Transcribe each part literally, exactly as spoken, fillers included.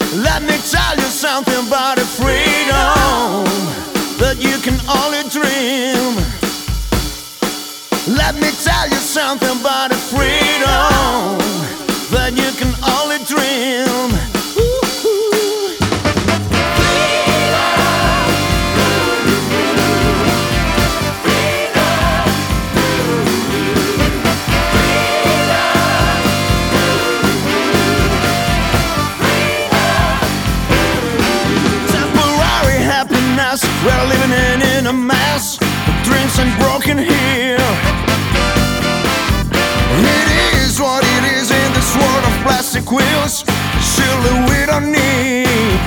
Let me tell you something about the freedom that you can only dream. Let me tell you something about the freedom that you can only dream. We're living in, in a mess, dreams and broken here. It is what it is in this world of plastic wheels. Surely we don't need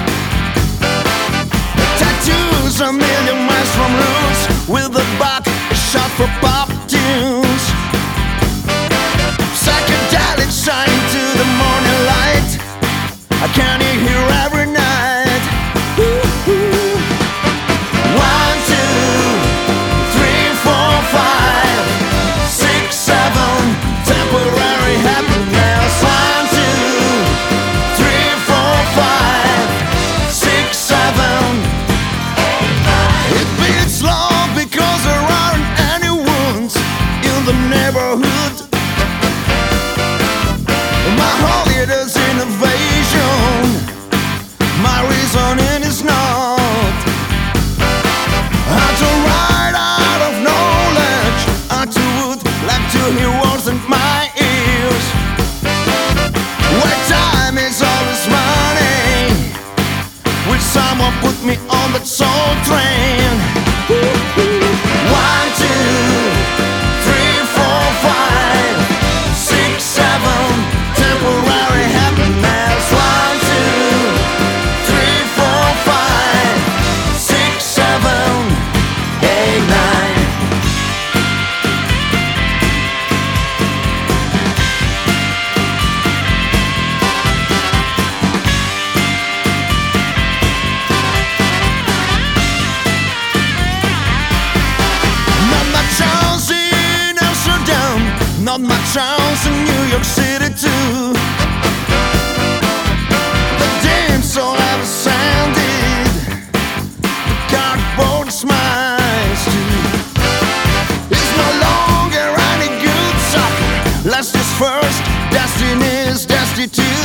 tattoos a million miles from roots, with the back a shot for pop tunes. Psychedelic shine to the morning light. I can't hear every night. My holidays innovation, my reasoning is not how to ride out of knowledge. I too would like to hear words in my ears. Where time is always money, will someone put me on that soul train? One, two, three, four, five, six, seven. Temporary happiness. One, two, three, four, five, six, seven, eight, nine. Not much chance in Amsterdam, not much chance in New York City too. The dames all have ascended, the cardboard smiles too. It's no longer any good soccer. Last is first, destiny is destitute.